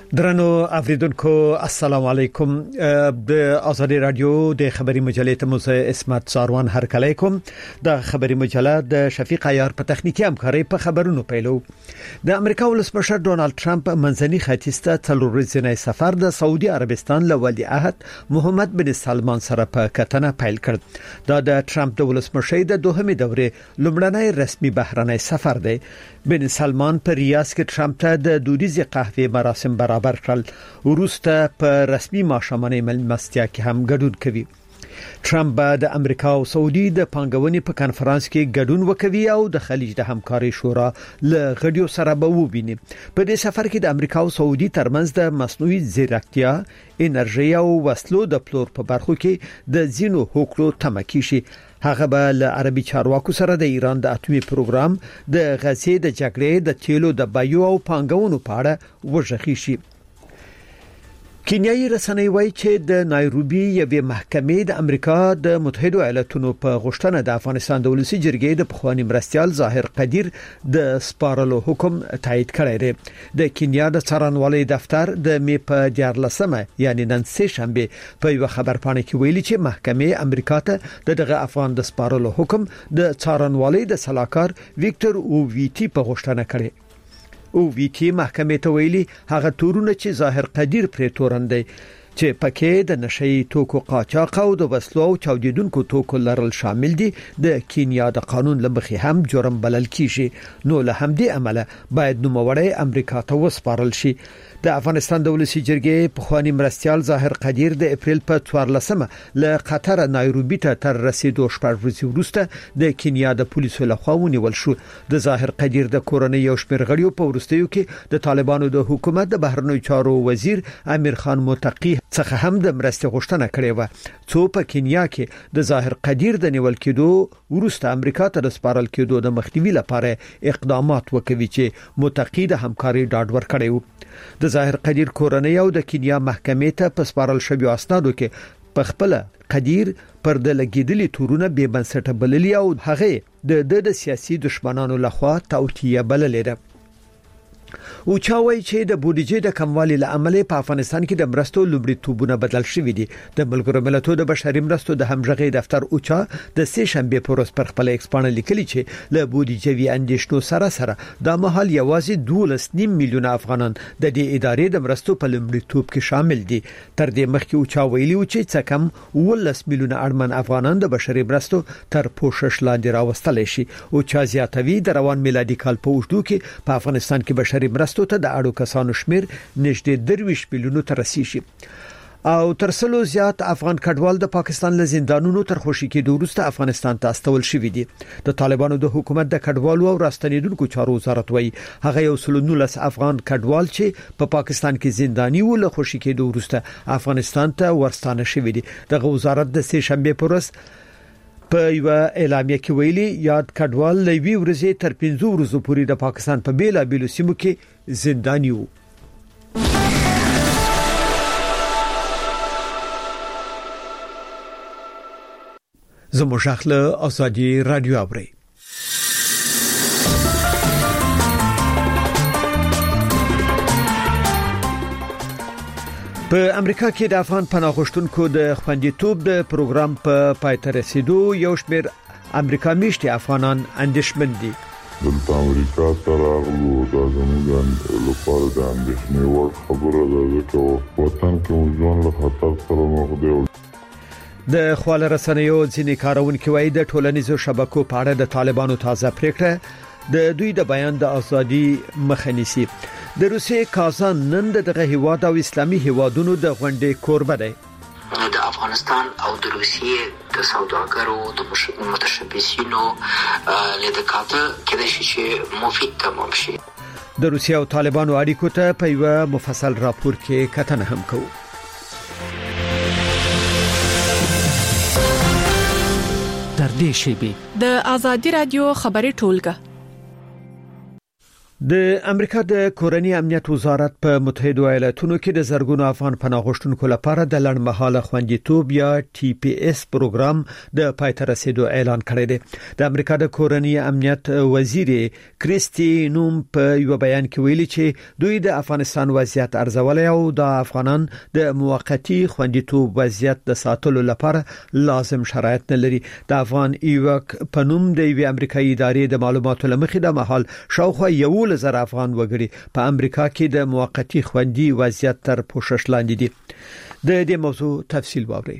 درنو اوریدونکو السلام علیکم د آزادی رادیو د خبری مجله ته مو اسمت ساروان هرکلی کوم د خبری مجله د شفیق عیار په تخنیکی همکاري په خبرونو پیلو د امریکا ولسمشر ډونالد ټرمپ منځني ختیځ ته څلور ورځې سفر د سعودي عربستان له ولی عهد محمد بن سلمان سره په کتنه پیل کړ دا د ټرمپ د ولسمشۍ د دوهمې دورې لومړنی رسمي بهرنی سفر دی بن سلمان په ریاض کې ټرمپ ته د دودیزې قهوې مراسم برابر کړل وروسته په رسمي ماښامنۍ مېلمستیا کې هم ګډون کوي ټرمپ به د امریکا او سعودي د پانګونې په کانفرنس کې ګډون وکوي او د خلیج د همکاري شورا له غړیو سره به وویني په دې سفر کې د امریکا او سعودي ترمنځ د مصنوعي ځیرکتیا انرژي او وسلو د پلور په برخو کې د زینو هوکړو تمکی شي هغه به له عربي چارواکو سره د ایران د اټومي پروګرام د غزې د جګړې د تیلو د بیو او پانګونو په اړه وژغي شي کینیايي رسنۍ وایي چې د نایروبي یوې محکمې د امریکا د متحده ایالاتونو په غوښتنه د افغانستان د ولسی جرګې د پخوانی مرستيال ظاهر قدیر د سپارلو حکم تایید کړی دی د کینیا د څارنوالۍ دفتر د می په 14 یعنی نن سه شنبه په یو خبرپاڼه کې ویلي چې محکمې امریکا ته دغه افغان د سپارلو حکم د څارنوالۍ د صلاحکار ویکټر اوویټي په غوښتنه کړی او ویټي محکمې ته ویلي هغه تورونه چې ظاهر قدیر پرې تورندي چې پکې د نشئی توکو قاچاق او د وسلو او چاودیدونکو توکو لرل شامل دي د کینیا د قانون لمخې هم جرم بلل کیږي نو له همدې عمله باید نوموړی امریکا ته وسپارل شي د افغانستان د ولسی جرګې پخوانی مرستيال ظاهر قدیر د اپریل په 14 له قطر نایروبي ته تر رسیدو شپږ ورځې وروسته د کینیا د پولیسو لخوا ونیول شو د ظاهر قدیر د کورنۍ یو شمېر غړیو په ورستیو کې د طالبانو د حکومت د بهرنیو چارو وزیر امیر خان متقی څخه هم د مرستې غوښتنه کړې و څو په کینیا کې د ظاهر قدیر د نیول کېدو وروسته امریکا ته د سپارل کېدو د مخنیوي لپاره اقدامات وکوي چې متقی د همکاري ډاډ ورکړی و د ظاهر قدیر کورنۍ او د کینیا محکمې ته په سپارل شوی اسنادو کې په خپل قدیر پر د لګیدلي تورونه به بنسټه بللی او هغه د سیاسي دشمنانو لخوا توطیه بللې ده او چاوي چې د بودیجې د کموالي لامل په افغانستان کې د مرستو لومړیتوبونه بدل شوې دي د ملګرو ملتونو د بشري مرستو د همغږي دفتر اوچا د سه شنبه پر ورځ پر خپل ایکسپانل لیکلي چې له بودیجې اندیشنو سره د مهال یوازې 12.5 میلیونه افغانان د دې ادارې د مرستو په لومړیتوب کې شامل دي تر دې مخکې اوچا ویلي و چې څه کم 12 میلیونه اړمن افغانان د بشري مرستو تر پوښښ لاندې راوستل شي او چا زیاتوي د روان میلادي کال په وشتو کې په افغانستان کې بشري مرستو ته د اړو کسانو شمیر نږدې 23 میلیونو ته رسیدي او ترڅلو زیات افغان کډوال د پاکستان له زندانونو تر خوشي کېدو وروسته افغانستان ته استول شوې دي د طالبانو د حکومت د کډوالو او راستنیدونکو چارو وزارت وایي هغه یو 19 افغان کډوال چې په پاکستان کې زنداني و له خوشي کېدو وروسته افغانستان ته ورستانه شوې دي د وزارت د سه شنبه پر ورځ په یو اعلامیه کې ویلي یاد کډوال لوي ورځې تر 15 ورځې پورې د پاکستان په بیلا بیلو سیمو کې زنداني وو زموږه ازادي رادیو اوري په امریکا کې د افغان پناه غوښتونکو د خوندیتوب د پروګرام په پای ته رسیدو یو شمېر امریکا میشتي افغانان اندېښمن دي د امریکا سره غلو د زموږ لپاره د اندېښنې وړ خبره ده چې وطن کې ځوان له خطر سره مخ دی د خواله رسنیو ځینې کارونکو وایي د ټولنیزو شبکو په اړه د طالبانو تازه پریکړه د دوی د بیان د ازادي مخه نیسي د روسیې کازان نن دغه هیواد او اسلامي هیوادونو د غونډې کوربه دی د افغانستان او د روسیې د سوداګرو د متشبثینو لیدکاته کېدای شي چې مفید تمام شي د روسیې او طالبانو اړیکو ته په یو مفصل راپور کې کتنه هم کوو تر دې شیبې د آزادی رادیو خبري ټولګه د امریکا د کورنی امنیت وزارت په متحده ایالاتونو کې د زرګونو افغان پناه غوښتونکو لپاره د لړمحاله خوندیتوب یا TPS پروګرام د پای ته رسیدو اعلان کړی دی. د امریکا د کورنی امنیت وزیر کریسټي نوم په یو بیان کې ویلي چې دوی د افغانستان وضعیت ارزولای او د افغانان د موقتی خوندیتوب وضعیت د ساتلو لپاره لازم شرایط نه لري. د افغان ایوک په نوم د وی امریکایي ادارې د معلوماتو لمخې د محل شاوخوا 1,000 افغان وګړي په امریکا کې د موقتی خوندي وضعیت تر پوښښ لاندې دي. د دې موضوع تفصیل واورئ.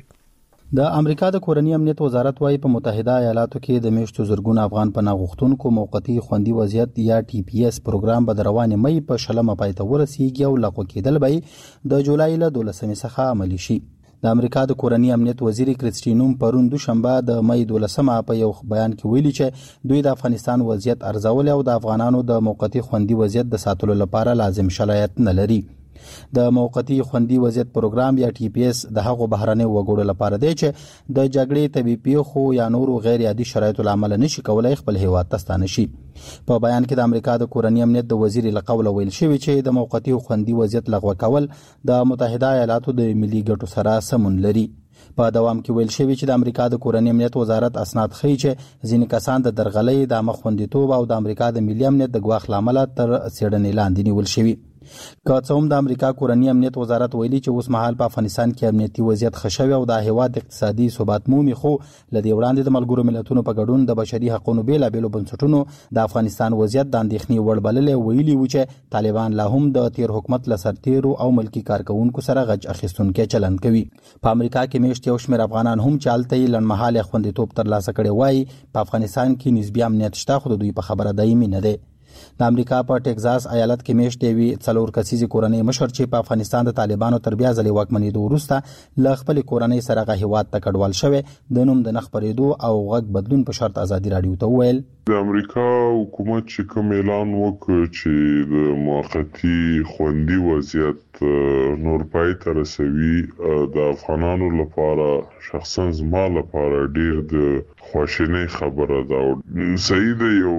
د امریکا د کورنی امنیت وزارت وايي په متحده ایالاتو کې د میشتو زرګونو افغان پناه غوښتونکو موقتی خوندي وضعیت یا TPS پروګرام به د روانې مې په شلمه پای ته ورسیږي او لغوه کېدل به د جولای له 12 څخه عملی شي. د امریکا د کورنی امنیت وزیر کریسټي نوم پرون دوشنبه د مې 12 په یو بیان کې ویلي چې دوی د افغانستان وضعیت ارزول او د افغانانو د موقتی خوندي وضعیت د ساتلو لپاره لازم شرایط نه لري. د موقتی خوندي وضعیت پروګرام یا TPS د هغو بهرنۍ وګړو لپاره دی چې د جګړې طبي پیښو یا نورو غیر عادي شرایطو لامل نشي کولای خپل هیواد ته ستانه شي. په بیان کې د امریکا د کورنی امنیت د وزیر لقول ویل شوی چې د موقتی خوندي وضعیت لغوه کول د متحده ایالاتو د ملي ګټو سره سمون لري. په دوام کې ویل شوی چې د امریکا د کورنی امنیت وزارت اسناد ښیي چې ځینې کسان د درغلۍ د مخوندیتوب او د امریکا د ملي امنیت د ګواښ لامل تر څېړنې لاندې نیول شوی. که څه هم د امریکا کورنی امنیت وزارت ویلي چې اوس مهال په افغانستان کې امنیتي وضعیت ښه شوی او د هیواد اقتصادي ثبات مومي، خو لدې وړاندې د ملګرو ملتونو په ګډون د بشري حقوقو بیلابېلو بنسټونو د افغانستان وضعیت د اندېښنې وړ بللی ویلي و چې طالبان لا هم د تیر حکومت له سرتیرو او ملکی کارکونکو سره غچ اخیستونکي چلند کوي. په امریکا کې میشت یو شمېر افغانان هم چې هلته یې لنډمهاله خوندیتوب ترلاسه کړی وایي په افغانستان کې نسبي امنیت شته، خو د دوی په خبره دایمي نه دی. د امریکا په ټکزاس ایالت کې میشت یوې 4 کسیزې کورنۍ مشر چې په افغانستان د طالبانو تر بیا ځلې واکمنېدو وروسته له خپلې کورنۍ سره هغه هیواد ته کډوال شوی د نوم د نه خپرېدو او غږ بدلون په شرط ازادي راډیو ته وویل د امریکا حکومت چې کوم اعلان وکړ چې د موقتی خوندي وضعیت نور پای ته رسوي د افغانانو لپاره شخصا زما لپاره ډیر د خواشینۍ خبره ده. صحیح ده یو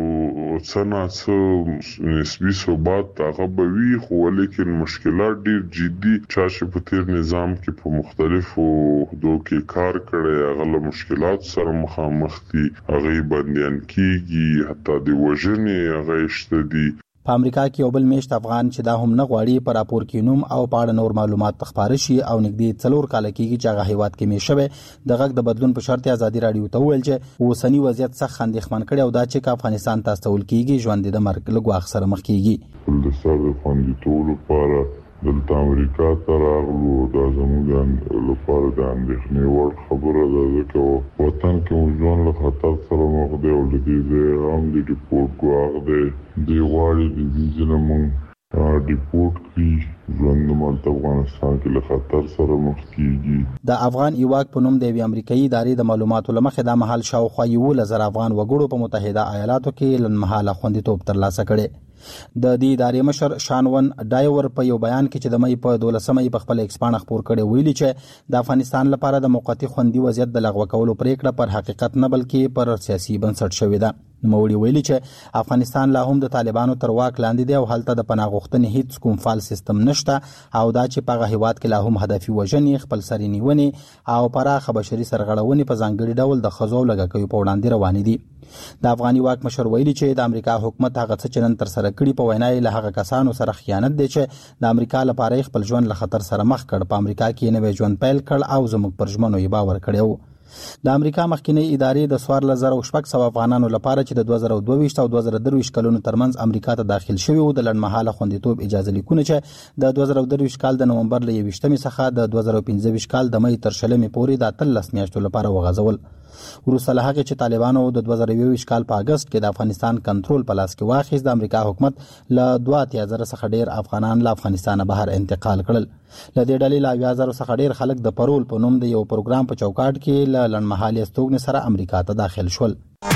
څه نسبي ثبات هغه به وي، خو لیکن مشکلات ډیر جدي چې په تیر نظام کې په مختلفو عہدو کې کار کړی هغه له مشکلات سره مخامخ دي، هغه بندیان کیږي، حتی د وژنې هغه شته دي. په امریکا کې یو بل میشت افغان چې دا هم نه غواړي په راپور کې نوم او په اړه نور معلومات خپاره شي او نږدې 4 کال کېږي چې هغه هیواد کې میشوي د غږ د بدلون په شرط ازادي راډیو ته ویل چې اوسنی وضعیت څخه اندېښمن کړي او دا چې افغانستان ته استول کېږي ژوند د مرګ له ګواښ سره مخ کېږي. د سره خوندیتوب لپاره دلته امریکا ته راغلو دا زموږ لپاره د اندېښنې وړ خبره ده، ځکه وطن کې موږ ژوند له خطر سره مخ دی او له دې ځایه هم د ډیپورټ ګواښ دی. دوی غواړي د دې ځای نه موږ ډیپورټ کړي، ژوند مالته افغانستان کې له خطر سره مخ کېږي. د افغان ایواک په نوم د یوې امریکایي ادارې د معلوماتو له مخې دا مهال شاوخوا 11,000 افغان وګړو په متحده ایالاتو کې لنډمهاله خوندیتوب ترلاسه کړی. د دې ادارې مشر شانون ډایور په یو بیان کې چې د مې په 12 په خپل ایکس باندې خبر کړی ویلي چې د افغانستان لپاره د موقتی خوندي وضعیت د لغوه کولو پریکړه پر حقیقت نه بلکې پر سیاسي بنسټ شوې ده. نوموړي ویلي چې افغانستان لا هم د طالبانو تر واک لاندې دی او هلته د پناه غوښتنې هیڅ کوم فعال سیستم نشته او دا چې په هغه هیواد کې لا هم هدفي وژنې، خپل سري نیونې او پراخه بشري سرغړونې په ځانګړي ډول د ښځو لږکیو په وړاندې روانې دي. د افغاني واک مشر ویلي چې د امریکا حکومت هغه څه چې نن تر سره کړي په وینا یې له هغه کسانو سره خیانت دی چې د امریکا لپاره خپل ژوند له خطر سره مخ کړ. په امریکا کې نوې ژوند پیل کړ او زموږ پر ژمنو یې باور کړی و. د امریکا مخکینی ادارې د 14,600 افغانانو لپاره چې د 2022 او 2023 کلونو ترمنځ امریکا ته داخل شوي وو د لنډمهاله خوندیتوب اجازه لیکونه چې د 2023 کال د نومبر له 21 څخه د 2025 کال د مې تر 20 پورې د 13 میاشتو لپاره وغځول. وروسته له هغه چې طالبانو د 2023 کال په اگست کې د افغانستان کنټرول په لاس کې واخیست، د امریکا حکومت له 2,000 څخه ډیر افغانان له افغانستان بهر انتقال کړل. له دې ډلې له 2,000 څخه ډیر خلک د پرول په نوم د یو پروګرام په چوکاټ کې له لنډمهالې استوګنې سره امریکا ته داخل شول.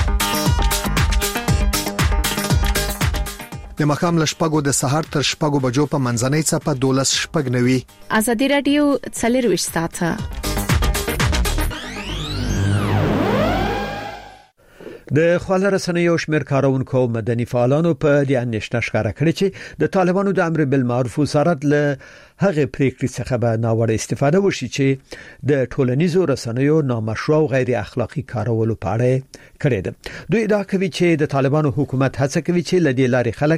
د مخام لشپګو د سحر تر شپګو بجو په منځنۍ څپه 12 شپګ نوي. ازادي رادیو 24 ساعته. د خواله رسنیو شمیر کارونکو او مدني فعالانو په دې اندېښنه ښکاره کړې چې د طالبانو د امر بالمعروف وزارت له هغه پریکړې څخه به ناوړه استفاده وشي چې د ټولنیزو رسنیو نامشروع او غیر اخلاقی کارولو په اړه کړې ده. دوی ادعا کوي چې د طالبانو حکومت هڅه کوي چې له دې لارې خلک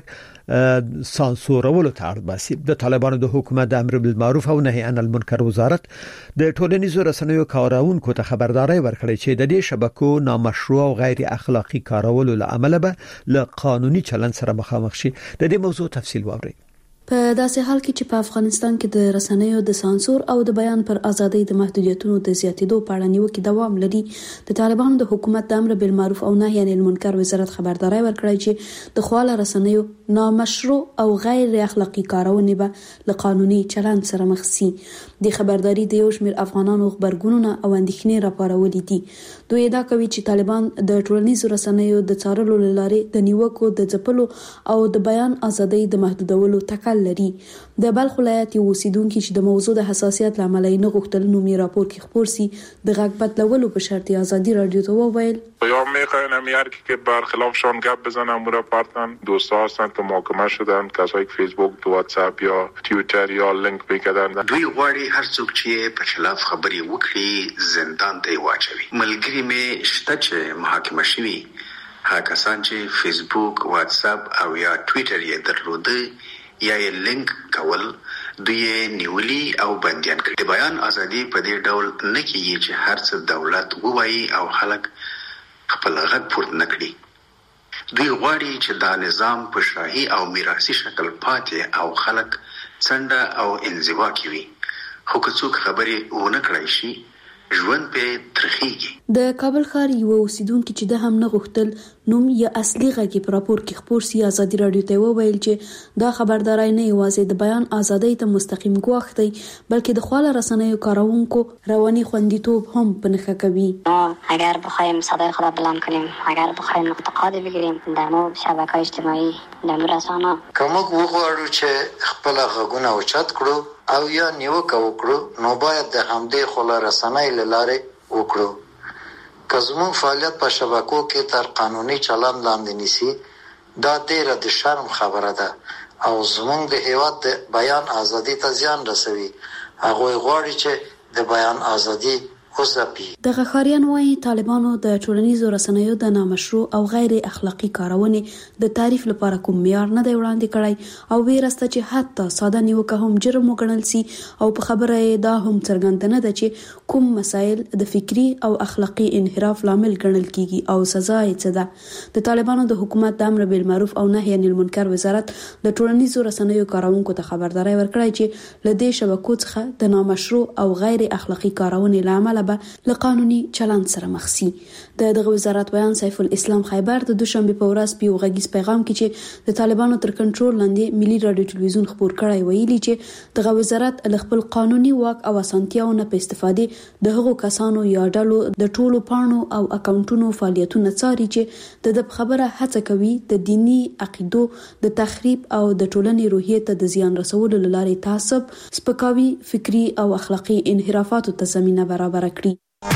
سانسورولو ته اړ باسي. د طالبانو د حکومت د امر بالمعروف او نهي عن المنکر وزارت د ټولنیزو رسنیو کارونکو ته خبرداري ورکړې چې د دې شبکو نامشروع او غیر اخلاقی کارولو له امله به له قانوني چلند سره مخامخ شي. د دې موضوع تفصیل واورئ. په داسې حال کې چې په افغانستان کې د رسنیو د سانسور او د بیان پر ازادۍ د محدودیتونو د زیاتېدو په اړه نیوکې دوام لري، د طالبانو د حکومت د امر بالمعروف او نهي عن المنکر وزارت خبرداري ورکړی چې د خواله رسنیو نامشروع او غیر اخلاقی کارونه به له قانوني چلند سره مخ شي. د خبرداري د یو شمېر افغانانو خبرګونونه او اندېښنې راپارولې دي. دوی ادعا کوي چې طالبان د ټولنیزو رسنیو د څارلو لارې د نیوکو د ځپلو او د بیان ازادۍ د محدودولو تکل لري. د بلخ ولایت یو اوسیدونکو چې د موضوع د حساسیت لامل نه غوښتل نومي راپور کې خبر سي د غږ بدلولو په شرط آزادی رادیو ته وویل یا میخوایم یار که برخلافشان گپ بزنم و پارتن دوستا هستند که محاکمه شدن، کسایی که فیسبوک، واتساپ یا توییتر یا لینک میکردن. دوی غواړي هر څوک چې په خلاف خبري وکړي زندان ته واچوي. ملګری مې شته چې محاکمه شوي، هغه کسان چې فیسبوک، واتساپ او یا توییتر یې درلوده یا یې لینک کول دوی نیولي او بندیان کړي. د بیان ازادي په دې ډول نه کیږي چې هر څه دولت ووایي او خلک خپل غږ پورته نکړي. دوی غواړي چې دا نظام په شاهي او میراثي شکل پاتې او خلک څنډه او انزوا کوي. خو که څوک خبري ونه کړای شي ژوند په ترخیږي. د کابل ښار یو اوسیدونکو چې د هم نه غوښتل نوم یا اصلي غږی په راپور کې خبر سي آزادي رادیو ته وویل چې دا خبرداري نه یوازې د بیان ازادۍ ته مستقیم ګواښ دی بلکې د خواله رسنیو کارونکو رواني خوندیتوب هم په نښه کوي. اگر بخوایم صدای خود بلند کنیم، اگر بخوایم انتقاد بگیریم در مو شبکه‌های اجتماعی در رسانه کوم وګورو چې خپل غږونه اوچت کړو او یا نیوکه وکړو نو باید د همدې خواله رسنۍ لاره وکړو. که زموږ فعالیت په شبکو کې تر قانوني چلند لاندې نیسي دا ډیره د شرم خبره ده او زموږ د هیواد د بیان ازادي ته زیان رسوي. هغه غواړي چې د بیان ازادي د غخاریان وايي طالبانو د ټولنیزو رسنیو د نامشروع او غیر اخلاقی کارونې د تعریف لپاره کوم معیار نه دی وړاندې کړی او ویرسته چې حتی ساده نیوکه هم جرم وګڼل سي او په خبره دا هم څرګنده نه ده چې کوم مسایل د فکری او اخلاقی انحراف لامل ګڼل کیږي او سزا یې څه ده. د طالبانو د حکومت د امر بالمعروف او نهي عن المنکر وزارت د ټولنیزو رسنیو کارونکو ته خبرداري ورکړی چې له دې شبکو څخه د نامشروع او غیر اخلاقی کارونې لامل له قانوني چلند سره مخ شي. دغه وزارت بیان سیف الاسلام خیبر د دوشنبه په ورځ په غږیز پیغام کې چې د طالبانو تر کنټرول لاندې ملي رادیو ټلویزیون خبر کړی ویلي چې دغه وزارت له خپل قانوني واک او اسانتیاو نه په استفادې د هغو کسانو یا ډلو د ټولو پاڼو او اکاونټونو فعالیتونه څاري چې د خبره هڅه کوي د دینی عقیدو د تخریب او د ټولنې روحیه ته د زیان رسولو لارې تعصب، سپکاوي، فکری او اخلاقی انحرافاتو ته زمينه برابر کړي.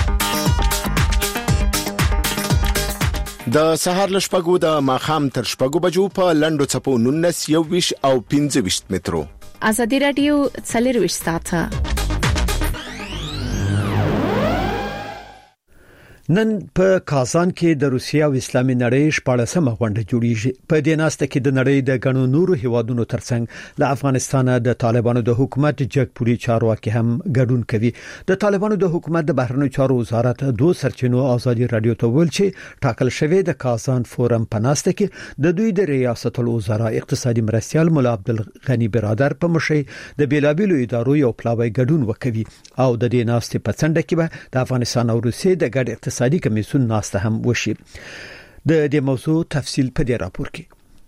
د سهار لشپګو د ماخام تر شپګو بجو په لندو چپو 19 21 او 25 مترو. آزادی رادیو 24 ساعته. نن په کازان کې د روسیا او اسلامي نړۍ 14مه غونډه جوړیږي. په دې ناسته کې د نړۍ د غنو نورو هیوادونو ترڅنګ له افغانستان د طالبانو د حکومت جګپوري چارواکي هم ګډون کوي. د طالبانو د حکومت د بهرنیو چارو وزارت دوه سرچینو آزادي رادیو ته ویل چې ټاکل شوی د کازان فورم په ناسته کې د دوی د ریاست الوزرا اقتصادي مرستيال مولا عبدالغنی برادر په مشرۍ د بیلابیلو ادارو یو پلاوی ګډون وکوي او د دې ناسته په څنډه کې به د افغانستان او روسیې د ګډ اقتصادي کمیسیون ناسته هم وشي. د دې موضوع تفصیل په دې راپور کې.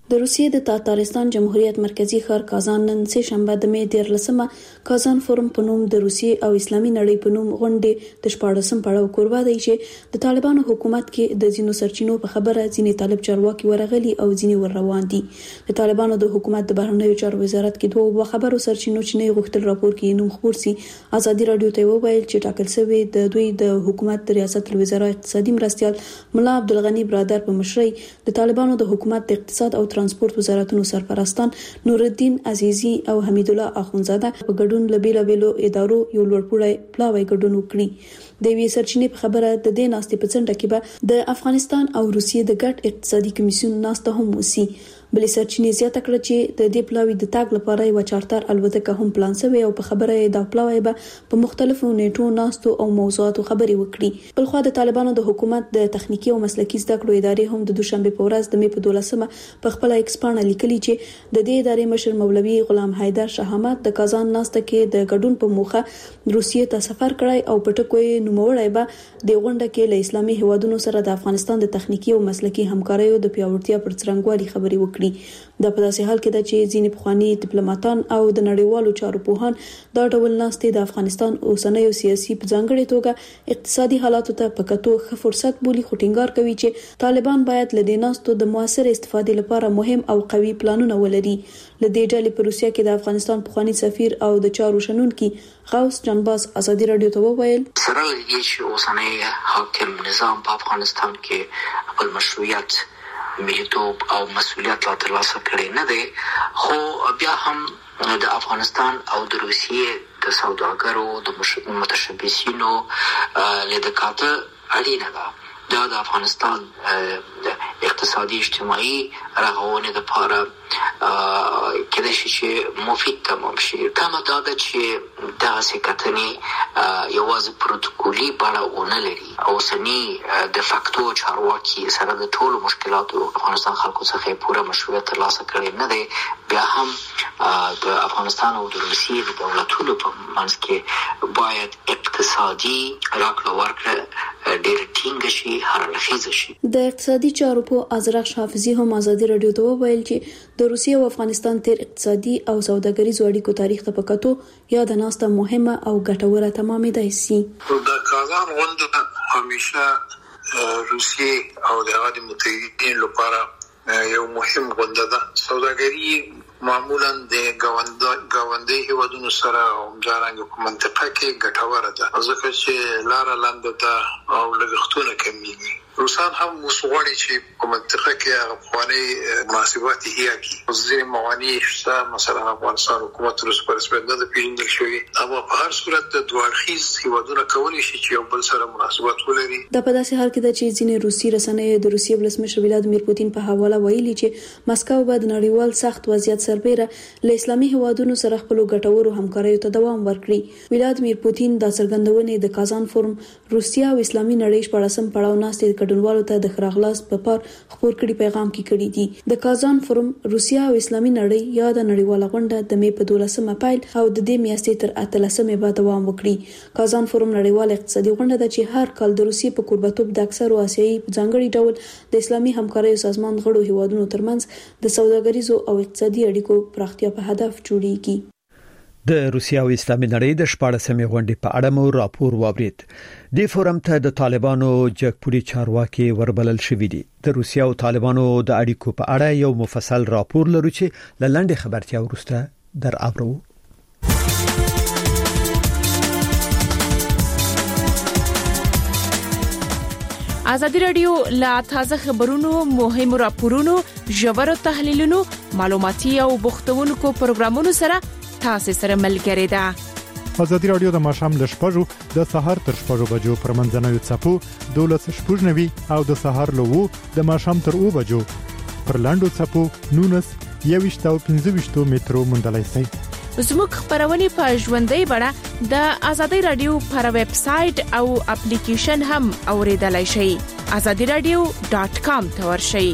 د روسیې د تاتارستان جمهوریت مرکزی ښار کازان نن سه شنبه د می 14مه کازان فورم په نوم د روسیې او اسلامي نړۍ په نوم غونډې د 14م پړاو کوربه دی چې د طالبانو حکومت کې د ځینو سرچینو په خبره ځینې طالب چارواکي ورغلي او ځینې ور روان دي. د طالبانو د حکومت د بهرنیو چارو وزارت کې دوه خبرو سرچینو چې نه غوښتل راپور کې نوم خبر سي ازادي رادیو ته وویل چې ټاکل شوی د دوی د حکومت د ریاست الوزرا اقتصادي مرستيال ملا عبدالغنی برادر په مشرۍ د طالبانو د حکومت د اقتصاد او ترانسپورت وزارتونو سرپرستان نورالدین عزیزی او حمید الله اخونزاده په ګډون لبیلو ادارو یو لوړپوړی پلاوی ګډون وکړي. د وی سرچینې په خبره د دې ناستې په څنډه کې به د افغانستان او روسیې د ګډ اقتصادي کمیسیون ناسته هم وسی. بلې سرچینې زیاته کړه چې د دې پلاوی د تاګ لپاره یو چارتر الوتکه هم پلان شوی او په خبره د پلاوی به په مختلفو نیټو ناستو او موضوعاتو خبري وکړي. بل خو د طالبانو د حکومت د تخنیکی او مسلکی زده کړو ادارې هم د دوشنبه په ورځ د می په 12مه په خپل ایکسپانه لیکلي چې د دې ادارې مشر مولوي غلام حیدر شاه احمد د کازان ناسته کې د ګډون په موخه روسیې ته سفر کړی او په ټکوي نوموړی به د غونډه کې له اسلامي هیوادونو سره د افغانستان د تخنیکی او مسلکی همکاریو د پیاوړتیا پر څرنګوالي خبري وکړي. دا په داسې حال کې ده چې ځینې پخوانی ډیپلوماټان او د نړیوالو چارو پوهان دا ډول ناستې د افغانستان اوسنیو سیاسي په ځانګړي توګه اقتصادي حالاتو ته په کتو ښه فرصت بولي. خو ټینګار کوي چې طالبان باید له دې ناستو د موثر استفادې لپاره مهم او قوي پلانونه ولري. له دې ډلې په روسیه کې د افغانستان پخوانی سفیر او د چارو شنونکي غوث جانباز ازادي رادیو ته وویل سره لږ چې اوسنی حاکم نظام په افغانستان کې خپل مشروعیت ملیتوب او مسؤلیت لا ترلاسه کړی نه دی، خو بیا هم د افغانستان او د روسیې د سوداګرو د متشبثینو لیدکاته اړینه ده. دا د افغانستان اقتصادي اجتماعي رغونې لپاره کېدای شي چې مفید تمام شي. کمه دا ده چې دغه سکتنې یوازې پروتوکولي بڼه ونه لري. اوسني د فاکتو چارواکي سره د ټولو مشکلاتو افغانستان خلکو څخه پوره مشروعیت ترلاسه کړی نه دی. بیا هم د افغانستان او د روسیې د دولتونو په منځ کې باید اقتصادي راکړه ورکړه ډېر ټینګ شي، هرلخیزه شي. د اقتصادي چارو په ازرق حافظي هم ازادي رادیو ته وویل چې د روسیې او افغانستان تیر اقتصادي او سوداګریزو اړیکو تاریخ ته پکاتو یا د ناسته مهمه او ګټوره تمامېدای شي. د کازان غونډه همیشه روسیې او د هغه متحدین لپاره یو مهم غونډه ده. سوداګري معمولا د گاونډي هیوادونو سره همدارنګه په منطقه کې ګټوره ده، ځکه چې لار لاندې ده او لګښتونه کمیږي. روسان هم مسغړي چې په منطقه کې هغه افغاني مناسبات هيا کی ځینې موانع شته، مثلا افغانستان حکومت روس پر رسمیت نه پیژندل شوی، اما په هر صورت د دوړخیز هیوادونو کولی شي چې یو بل سره مناسبات ولري. د په داسې حال کې ده چې ځینې روسي رسنۍ د روسیې ولسمشر ولادیمیر پوتین په حواله ویلي چې مسکو به د نړیوال سخت وضعیت سربېره له اسلامي هیوادونو سره خپل ګټورو همکاریو ته دوام ورکړي. ولادیمیر پوتین د څرګندونې د کازان فورم روسیا او اسلامي نړۍ 14م پړاو ناستې ګډونوالو ته د خراغلاس په پار خبر کړي پیغام کې کړي دي. د کازان فورم روسیا او اسلامي نړۍ یا د نړیواله غونډه د می په 12مه پیل او د دې میاشتې تر 18مه به دوام وکړي. کازان فورم نړیواله اقتصادي غونډه ده چې هر کال د روسیې په قربتوب د اکثرو آسیایي ځانګړي ډول د اسلامي همکاریو سازمان غړو هیوادونو ترمنځ د سوداګریزو او اقتصادي اړیکو پراختیا په هدف جوړیږي. د روسیا او اسلامي نړۍ د 14مې غونډې په اړه مو راپور واورید. د فورم ته د طالبانو جګپوري چارواکي وربلل شوې دي. د روسیا او طالبانو د اړیکو په اړه یو مفصل راپور لرو چې لاندې خبرتیا ورسته در اورو. ازادي رادیو لا تازه خبرونو، مهم راپورونو، ژور تحلیلونو، معلوماتي او بوختونکو پروګرامونو سره تاسو سره ملګری ده. ازادي رادیو د ماشام ل شپږو د سحر تر 6 بجو پر منځنوي څپو 12:90 او د سحر له 2 د ماشام تر 2 بجو پر لاندو څپو 19 او 15 مترو مندلای سي. زموږ خبرونه په ژوندۍ بڼه د ازادي رادیو پر ویب سټ او اپلیکیشن هم اوریدلای شئ. azadiradio.com ته ورشئ.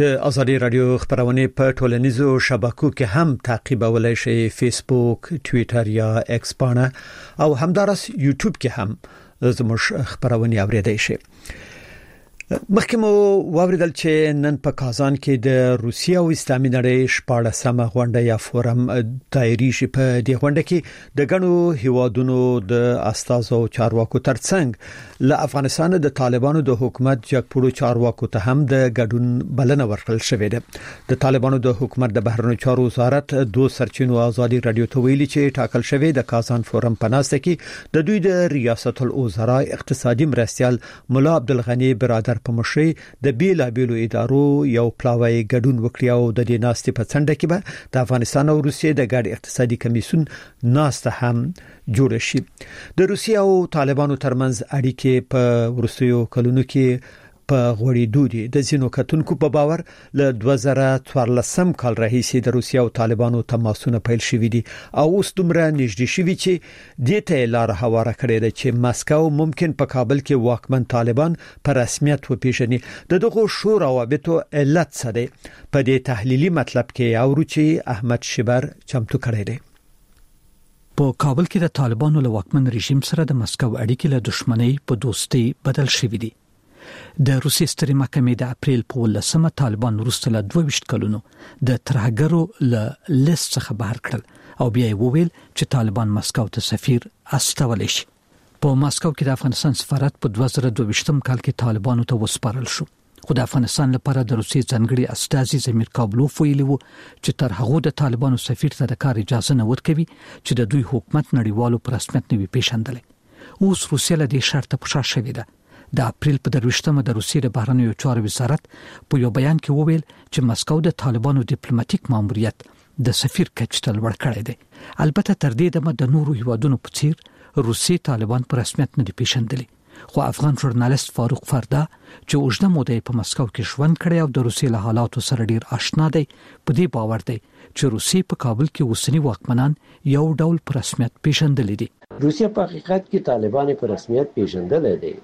د ازادي رادیو خبرونه په ټولنیزو شبکو کې هم تعقیبولای شئ، فیسبوک، ټوئیټر یا ایکس باندې او همدارس یوټیوب کې هم زموږ خبرونه اوریدئ شئ. مخکمو واوریدل چې نن په کازان کې د روسیې او اسلامي نړۍ 14مه غونډه یا فورم دایري شي. په دې غونډه کې د غنو هیوادونو د استازو چارواکو ترڅنګ له افغانستان د طالبانو د حکومت جګپوړو چارواکو ته هم د ګډون بلنه ورکړل شوې ده. د طالبانو د حکومت د بهرنیو چارو وزارت دو سرچینو ازادي رادیو ته ویلي چې ټاکل شوی د کازان فورم په ناسته کې د دوی د ریاست الوزرا اقتصادي مرستيال مولا عبدالغنی برادر په مشرۍ د بیلابیلو ادارو یو پلاوی ګډون وکړي او د دې ناستې په څنډه کې به د افغانستان او روسیې د ګډ اقتصادي کمیسیون ناسته هم جوړ شي. د روسیې او طالبانو ترمنځ اړیکې په ورسېو کلونو کې په غوړېدو دي. د ځینو کتونکو په باور له 2014 کال راهیسې د روسیې او طالبانو تماسونه پیل شوي دي او اوس دومره نږدې شوي چې دې ته لار هواره کړې ده چې ماسکو ممکن په کابل کې واکمن طالبان په رسمیت وپیژني. د دغه شور روابطو علت څه دی؟ په دې تحلیلي مطلب کې اورو چې احمد شبر چمتو کړی دی. په کابل کې د طالبانو له واکمن رژیم سره د ماسکو اړیکې له دښمنۍ په دوستۍ بدل شوې دي. د روسیې سترې محکمې د اپریل په 18مه طالبان وروسته له 22 کلونو د ترهګرو له لیست څخه بهر کړل او بیا یې وویل چې طالبان ماسکو ته سفیر استولی شي. په ماسکو کې د افغانستان سفارت په 2022 کال کې طالبانو ته وسپارل شو، خو د افغانستان لپاره د روسیې ځانګړي استازي زمیر کابلوف ویلي وو چې تر هغه د طالبانو سفیر ته د کار اجازه نه ورکوي چې د دوی حکومت نړیوالو پر رسمیت نه وي پیژندلی. اوس روسیه له دې شرط په شا شوې ده. د اپریل په 23مه د روسیې د بهرنیو چارو وزارت په یو بیان کې وویل چې ماسکو د طالبانو ډیپلوماټیک ماموریت د سفیر کچ ته لوړ کړی دی. البته تر دې دمه د نورو هیوادونو په څیر روسیې طالبان په رسمیت نه دي پیژندلي، خو افغان ژورنالیست فاروق فردا چې اوږده موده په ماسکو کې ژوند کړی او د روسیې له حالاتو سره ډیر آشنا دی، په دې باور دی چې روسیې په کابل کې اوسنی واکمنان یو ډول په رسمیت پیژندلي دي. روسیه په حقیقت کې طالبان په رسمیت پیژندل دي.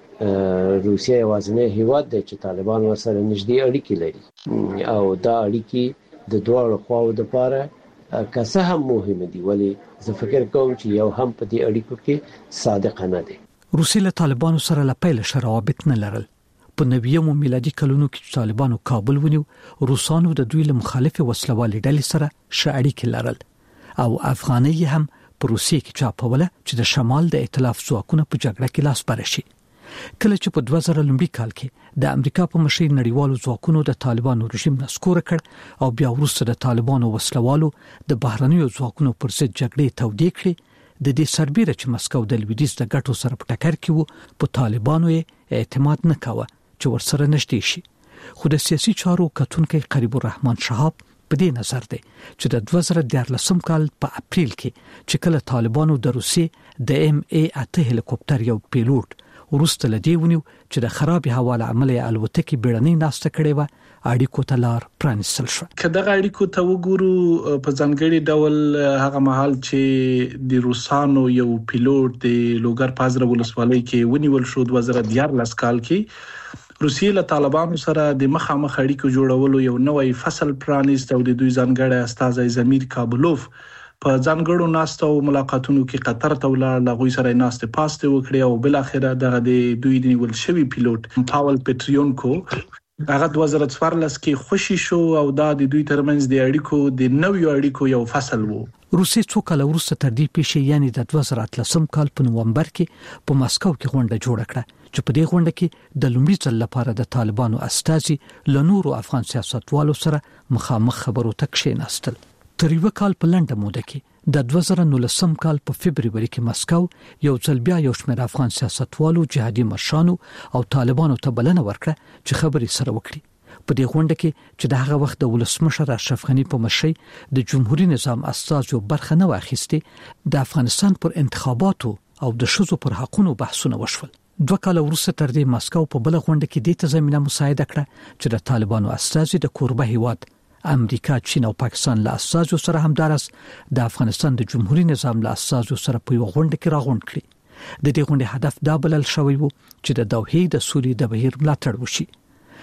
روسیه یوازینی هیواد دی چې طالبان ورسره نږدې اړیکې لري او دا اړیکې د دوه خواو لپاره که هم مهمه دي، ولی زه فکر کوم چې یو هم په دې اړیکو کې صادقانه دي. روسیه له طالبانو سره له پیل روابط نه لرل. په 90 میلادي کلونو کې طالبانو کابل ونیو، روسانو د دوی له مخالف وسلوالې ډلې سره ښه اړیکې لرل او افغاني هم په روسیې کې چاپوله چې د شمال د ائتلاف ځواکونه په جګړه کې لاس بر شي. کله چې په 2000 کال کې د امریکا په مشرۍ نړیوالو ځواکونو د طالبانو رژیم نسکور کړ او بیا وروسته د طالبانو وسلوالو د بهرنیو ځواکونو پر ضد جګړې تودې کړې، د دې سربېره چې مسکو د لویدیځ د ګټو سره په ټکر کې وو، په طالبانو یې اعتماد نه کاوه چې ورسره نږدې شي. خو د سیاسي چارو کتونکي قریب الرحمن شهاب په دې نظر دی چې د 2014 کال په اپریل کې چې کله طالبانو د روسیې د MA8 هلیکوپټر یو پیلوټ ورسته لدی ونیو چې د خراب هوا له امله الوتکې بیړنۍ ناسته کړې و، اړیکو ته لار پرانیستل شو. کله اړیکو ته وګورو په ځانګړي ډول هغه مهال چې د روسانو یو پیلوټ د لوګر پازره ولسوالۍ کې ونیول شو 2014 کال کې، روسیې له طالبانو سره د مخامخ اړیکو جوړولو یو نوې فصل پرانیست او د دوی ځانګړي استازي زمیر کابلوف په ځانګړو ناستو او ملاقاتونو کې قطر ته ولاړ، لغوي سره ناستې پاسته وکړي او بل اخره دغه د دوی د نیول شوی پیلوټ پاول پټریونکو هغه 2014 کې خوشی شو او دا د دوی ترمنځ د اړیکو د نویو اړیکو یو فصل وو. روسیې څو کال وروسته تر دې پیښې یعنی د 2013 کال په نومبر کې په ماسکو کې غونډه جوړه کړه چې په دې غونډه کې د لومړي ځل لپاره د طالبانو استازي له نورو افغان سیاستوالو سره مخامخ خبرو ته کښېناستل. تر یو کال په لنډه موده کې د 2019 کال په فبرवरी کې ماسکو یو ځل بیا یو شمېر افغان سیاستوالو، جهادي مشرانو او طالبانو ته بلنه ورکړه چې خبرې سره وکړي. په دې غونډه کې چې د هغه وخت د ولسمشر اشرف غنی په مشرۍ د جمهوریت نظام اساسو برخه نه واخیسته، د افغانستان پر انتخاباتو او د شذو پر حقونو بحثونه وشول. 2 کال وروسته تر دې ماسکو په بل غونډه کې د تضمینه مساعده کړه چې د طالبانو استازي د کوربه هیواد امریکا، چین او پاکستان له اساسو سره همدارس د افغانستان د جمهوریت نظام له اساسو سره په یو غونډه کې راغونډ کړي. د دې غونډې هدف دا بلل شوی وو چې د دوحې د سولې د بهیر ملاتړ وشي.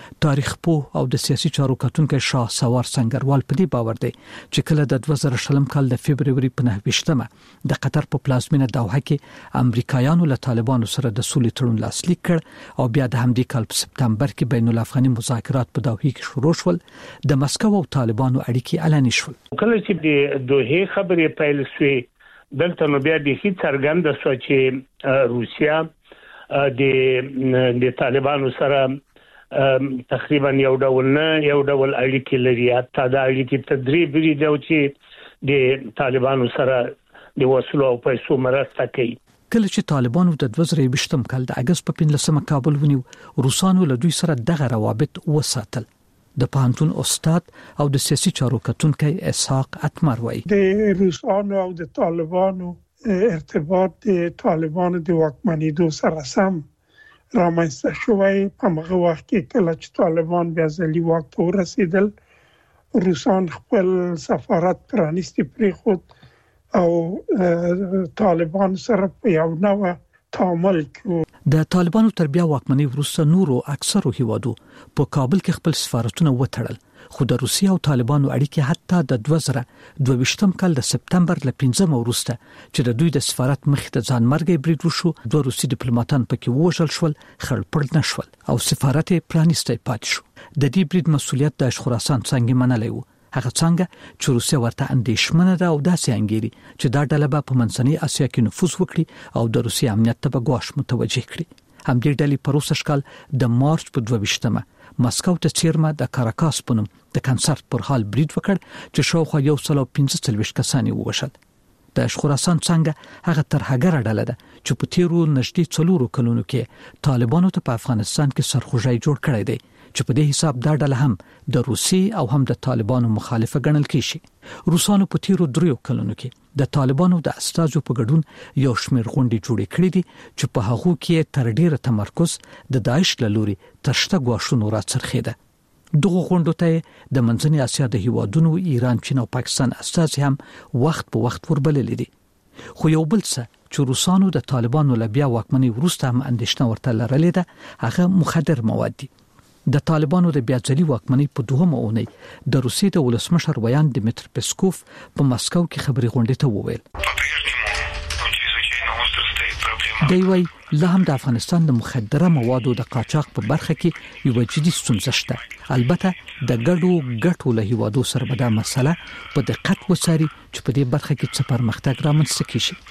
تاریخ پوه او د سیاسي چارو کتونکو شاه سوار سنگروال په دې باور دی چې کله د 2020 کال د فبرवरी په 9مه د قطر په پلازمینه دوحه کې امریکایانو له طالبانو سره د سولې تړون لاسلیک کړ او بیا د همدې کال په سپتمبر کې بین الافغاني مذاکرات په دوحه کې شروع شول د مسکو او طالبانو اړیکې اعلان شول. کله چې د دوحه خبرې پیل شوې دلته نو بیا د هیڅ څرګند شو چې روسیا د طالبانو سره تقریبا یو ډول اړیکې لري. حتی دا اړیکې تدریب لري چې د طالبانو سره د وسلو او پیسو مرسته کوي. کله چې طالبانو د 2020 کال د اگست په 15 کابل ونیو روسانو له دوی سره دغه روابط وساتل. د پانتون استاد او د سیاسي چارو کتونکو اسحاق اتمر وایي د روسانو او د طالبانو ارتباط د طالبانو د واکمنیدو سره سم رامنځته شوی. په هغه وخت کې کله چې طالبان بیا ځلي واک ته ورسېدل روسان خپل سفارت پرانیستی پریخود او طالبان سره په یو نوع تعامل کوي. د طالبانو تر بیا واکمنۍ وروسته نورو اکثرو هیوادو په کابل کې خپل سفارتونه وتړل خو د روسیې او طالبانو اړیکې حتی د 2022 کال د سپتمبر ل 15 وروسته چې د دوی د سفارت مخ ته ځانمرګي برید وشو دوه روسي ډیپلوماټان پکې وژل شول خړپړ نشول او سفارت پرانیستی پاتې شو. د دې برید مسولیت د خراسان څنګه منلای وو هغه څنګه چې روسیا ورته اندېښمنه ده او داسې انګيري چې دا ډله به په منځنۍ اسیا کې نفوذ وکړي او د روسي امنیت ته به ګواښ متوجه کړي. همدې ډلې په روسي کال د مارچ په 22مه مسکو ته چیرمه د کاراکاس په نوم د کنسرت پر حال برید وکړ چې شاوخوا 115 کسان ووژل. د خراسان څنګه هغه ترهګره ډله ده چې په تیرو نږدې 4 کلونو کې طالبانو ته په افغانستان کې سرخوږی جوړ کړی دی چې په دې حساب دا ډله هم د روسي او هم د طالبانو مخالفه ګڼل کیږي. روسانو په تیرو 3 کلونو کې د طالبانو د استازو په ګډون یو شمېر غونډې جوړې کړې دي چې په هغو کې تر ډیره تمرکز د داعش له لوري تر شته ګواښونو راڅرخېده. دغه غونډو ته د منځنۍ اسیا د هیوادونو ایران، چین او پاکستان استازي هم وخت په وخت وربللې دي. خو یو بل څه چې روسانو د طالبانو له بیا واکمنۍ وروسته هم اندېښنه ورته لرلې ده هغه مخدر مواد دي. د طالبانو د بیا ځلي واکمنۍ په 2مه اونۍ د روسیې د ولسمشر ویان دمیتر پسکوف په مسکو کې خبري غونډې ته وویل دی وی له هم د افغانستان د مخدره موادو د قاچاق په برخه کې یو جدي ستونزه شته. البته د ګډو له هیوادو سره به دا مسله په دقت وڅاري چې په دې برخه کې څه پرمختګ رامنځته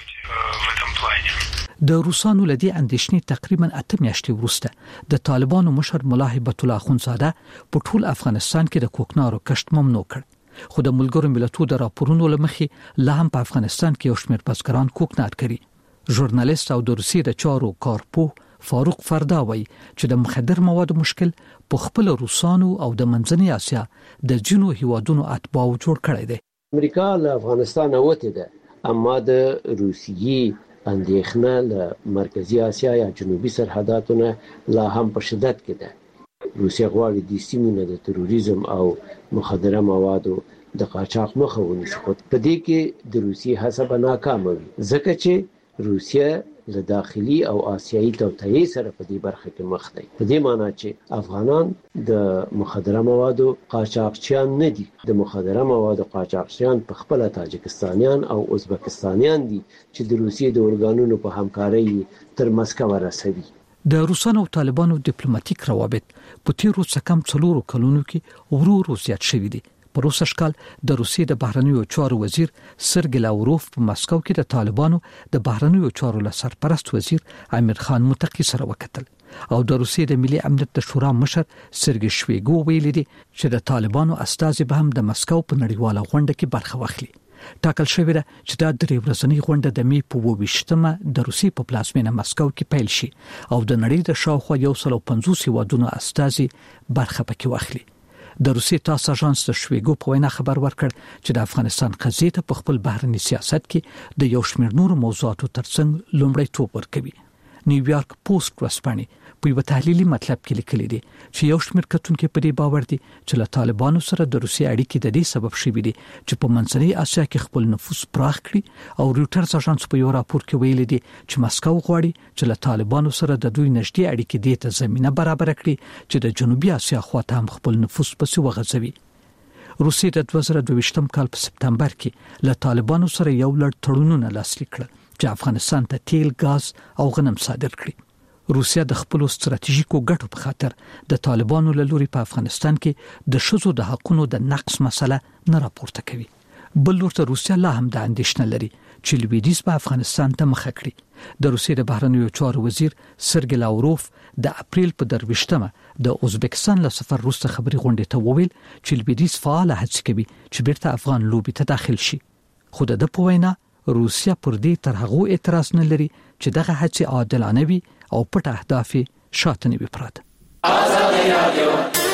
کیږي. د روسانو لدی اندېښنې تقریبا 8 میاشتې وروسته د طالبانو مشر ملا هیبت الله اخونزاده په ټول افغانستان کې د کوکنارو کشت ممنوع کړ. خو د ملګرو ملتونو د راپورونو لمخې لا هم په افغانستان کې یو شمېر بزګران کوکنار کوي. ژورنالیست او د روسیې د چارو کارپوه فاروق فردا وایي چې د مخدر موادو مشکل په خپل روسانو او د منځنۍ اسیا د جنو هیوادونو اتباعو جوړ کړی دی. امریکا له افغانستان وته ده اما د روسیې اندېښنه له مرکزی اسیا یا جنوبي سرحداتونه لا هم په شدت کې ده. روسیا غواړي د سیمونو د تروریزم او مخدره موادو د قاچاق مخه ونیسي. په دې کې د روسیې هڅه ناکامه وي ځکه چې روسیا له داخلي او آسیایي توطئې سره په دې برخه کې مخ دی. په دې معنی چې افغانان د مخدره موادو قاچاقچیان نه دي. د مخدره موادو قاچاقچیان په خپل تاجکستانیان او ازبکستانیان دي چې د روسیې د اورګانونو په همکارۍ تر مسکو رسوي. د روسانو او طالبانو ډیپلوماټیک روابط په تیرو څه کم 4 کلونو کې ورو زیات شوي دي. په روسي کال د روسیې د بهرنیو چارو وزیر سرګی لاوروف په مسکو کې د طالبانو د بهرنیو چارو له سرپرست وزیر امیر خان متقی سره وکتل او د روسیې د ملي امنیت د شورا مشر سرګی شویګو ویلي دي چې د طالبانو استازي به هم د مسکو په نړیواله غونډه کې برخه واخلي. ټاکل شوی ده چې دا 3 ورځنۍ غونډه د می په 22مه د روسیې په پلازمینه مسکو کې پیل شي او د نړۍ د شاوخوا 150 هیوادونو استازي برخه پکې واخلي. د روسي تاس اژانس د شویګو په وینا خبر ورکړ چې د افغانستان قضیه ته په خپل بهرنی سیاست کې د یو شمېر نور موضوعاتو ترڅنګ لومړیتوب ورکوي. نیویارک پوسټ ورسپانې په یو تحلیلي مطلب کې لیکلي دي چې یو شمېر کتونکو په دې باور دي چې له طالبانو سره د روسیې اړیکې د دې سبب شوي دي چې په منځنۍ اسیا کې خپل نفوذ پراخ کړي او رويټرز اژانس په یو راپور کې ویلي دي چې مسکو غواړي چې له طالبانو سره د دوی نږدې اړیکې د ته زمينه برابر کړي چې د جنوبي اسیا خواته هم خپل نفوذ پسې وغځوي. روسیې د 2022 کال په سپتمبر کې له طالبانو سره یو لړ تړونونه لاسلیک کړل چې افغانستان ته تیل، غاز او غنم صادر کړي. روسیا د خپل ستراتیژیکو ګټو په خاطر د طالبانو له لوري په افغانستان کې د شذو د حقوقو د نقص مسله نه راپورته کوي. بل ورته روسیا لا هم د اندېښنه لري چې لویدیځ په افغانستان ته مخه کړي. د روسیې د بهرنیو چارو وزیر سرګی لاوروف د اپریل په 23مه د ازبکستان له سفر وروسته خبري غونډې ته وویل چې لویدیځ فعال هڅه کوي چې بیرته افغان لوبي ته داخل شي. خو د پوینا روسیا پر دې تر هغه اعتراض نه لري چې دغه هڅه عادلانه وي او پټ اهداف شاته نه وي پراته.